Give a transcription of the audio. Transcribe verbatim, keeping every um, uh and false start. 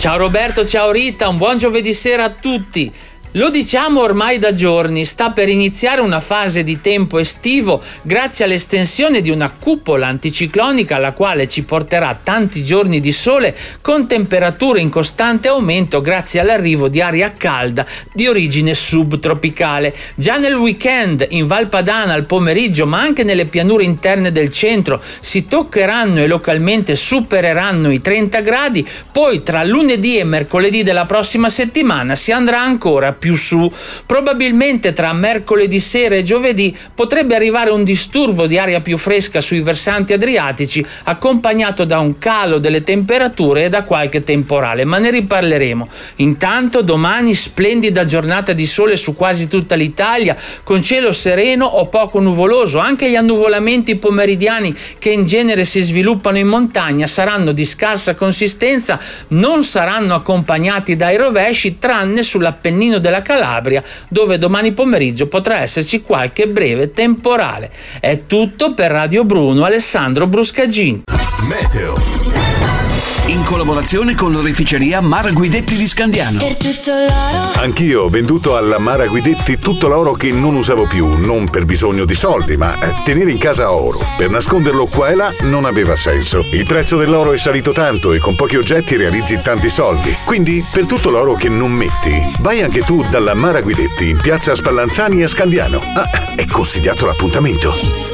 Ciao Roberto, ciao Rita, un buon giovedì sera a tutti. Lo diciamo ormai da giorni, sta per iniziare una fase di tempo estivo grazie all'estensione di una cupola anticiclonica alla quale ci porterà tanti giorni di sole con temperature in costante aumento grazie all'arrivo di aria calda di origine subtropicale. Già nel weekend in Val Padana al pomeriggio, ma anche nelle pianure interne del centro, si toccheranno e localmente supereranno i trenta gradi, poi tra lunedì e mercoledì della prossima settimana si andrà ancora più su. Probabilmente tra mercoledì sera e giovedì potrebbe arrivare un disturbo di aria più fresca sui versanti adriatici, accompagnato da un calo delle temperature e da qualche temporale, ma ne riparleremo. Intanto domani splendida giornata di sole su quasi tutta l'Italia, con cielo sereno o poco nuvoloso. Anche gli annuvolamenti pomeridiani, che in genere si sviluppano in montagna, saranno di scarsa consistenza, non saranno accompagnati dai rovesci, tranne sull'Appennino della Calabria, dove domani pomeriggio potrà esserci qualche breve temporale. È tutto per Radio Bruno, Alessandro Bruscagin. Meteo. In collaborazione con l'oreficeria Mara Guidetti di Scandiano. Per tutto l'oro. Anch'io ho venduto alla Mara Guidetti tutto l'oro che non usavo più, non per bisogno di soldi, ma tenere in casa oro per nasconderlo qua e là non aveva senso. Il prezzo dell'oro è salito tanto e con pochi oggetti realizzi tanti soldi. Quindi, per tutto l'oro che non metti, vai anche tu dalla Mara Guidetti in piazza Spallanzani a Scandiano. Ah, è consigliato l'appuntamento.